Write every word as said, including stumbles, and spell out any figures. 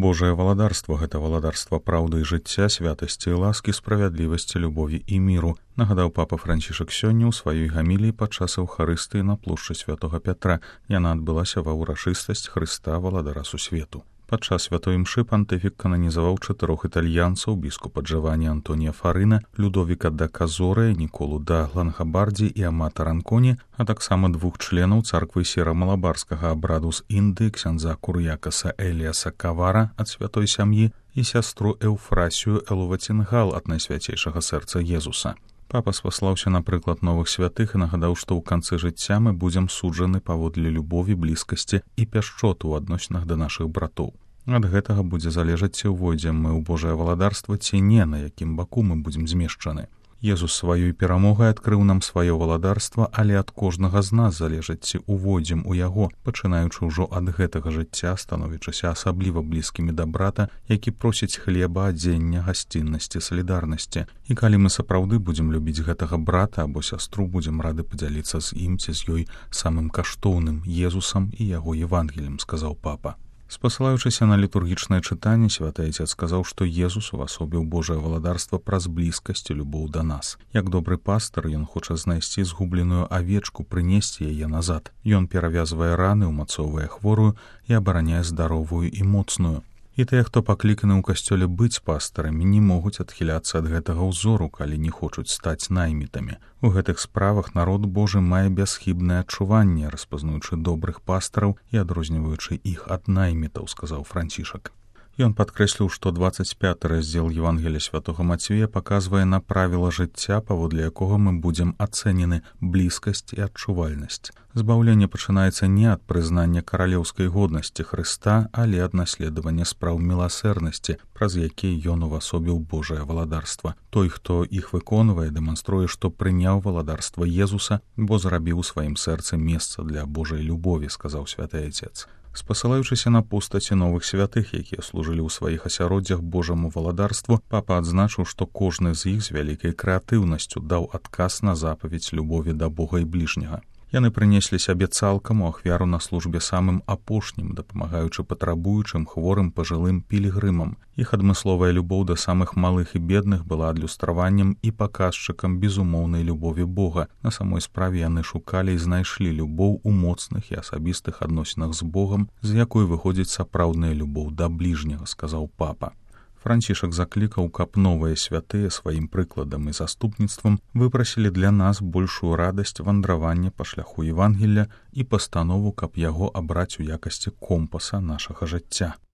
Божае валадарства — гэта валадарства праўды і жыцця, святасці і ласкі, справядлівасці, любові і міру, нагадаў папа Францішак сёння ў сваёй гаміліі падчас эўхарыстыі на плошчы святога Пятра. Яна адбылася ва ўрачыстасць Хрыста, валадара сусвету. Падчас святой імшы пантыфік кананізаваў чатырох італьянцаў: біскупа Джавані Антонія Фарына, Людовіка да Казоре, Ніколу да Лангабардзі і Амата Ранконі, а таксама двух членаў царквы сера-малабарскага абраду з Індыі, ксяндза Кур'якаса Эліаса Кавара ад святой сям'і і сястру Эўфрасію Элувацінгал ад найсвяцейшага сэрца Езуса. Папа спаслаўся на прыклад новых святых і нагадаў, што ў канцы жыцця мы будзем суджаны паводле любові, блізкасці і пяшчоты ў адносінах да нашых братоў. Ад гэтага будзе залежаць, ці ўвойдзем мы ў Божае валадарства, ці не, на якім баку мы будзем змешчаны. Езус сваёй перамогай адкрыў нам сваё валадарства, але ад кожнага з нас залежыць, ці ўвойдзем у яго, пачынаючы ўжо ад гэтага жыцця, становячыся асабліва блізкімі да брата, які просіць хлеба, адзення, гасціннасці, салідарнасці. І калі мы сапраўды будзем любіць гэтага брата або сястру, будзем рады падзяліцца з ім ці з ёй самым каштоўным Езусам і яго Евангелем, сказаў папа. Спасылаючыся на літургічнае чытанне, святы Айцец сказаў, што Езус увасобіў Божае валадарства праз блізкасць і любоў да нас. Як добры пастар, ён хоча знайсці згубленую авечку, прынесці яе назад. Ён перавязвае раны, умацоўвае хворую і абараняе здаровую і моцную. І тыя, хто пакліканы ў касцёле быць пастарамі, не могуць адхіляцца ад гэтага ўзору, калі не хочуць стаць наймітамі. У гэтых справах народ Божы мае бясхібнае адчуванне, распазнуючы добрых пастараў і адрозніваючы іх ад наймітаў, сказаў Францішак. Ён падкрэсліў, што дваццаць пяты раздзел Евангелія святога Мацвея паказвае на правіла жыцця, паводле якога мы будзем ацэнены блізкасць і адчувальнасць. Збаўленне пачынаецца не ад прызнання каралеўскай годнасці Хрыста, але ад наследавання спраў міласэрнасці, праз якія ён увасобіў Божае валадарства. Той, хто іх выконвае, дэманструе, што прыняў валадарства Езуса, бо зрабіў у сваім сэрцы месца для Божай любові, сказаў святы Айцец. Спасылаючыся на постаці новых святых, якія служылі ў сваіх асяроддзях Божаму валадарству, папа адзначыў, што кожны з іх з вялікай крэатыўнасцю даў адказ на запаведь любові да Бога і бліжняга. Яны прынеслі сябе цалкам у ахвяру на службе самым апошнім, дапамагаючы патрабуючым, хворым, пажылым, пілігрымам. Іх адмысловая любоў да самых малых і бедных была адлюстраваннем і паказчыкам безумоўнай любові Бога. На самой справе яны шукалі і знайшлі любоў у моцных і асабістых адносінах з Богам, з якой выходзіць сапраўдная любоў да бліжняга, сказаў папа. Францішак заклікаў, каб новыя святыя сваім прыкладам і заступніцтвам выпрасілі для нас большую радасць вандравання па шляху Евангелля і пастанову, каб яго абраць у якасці компаса нашага жыцця.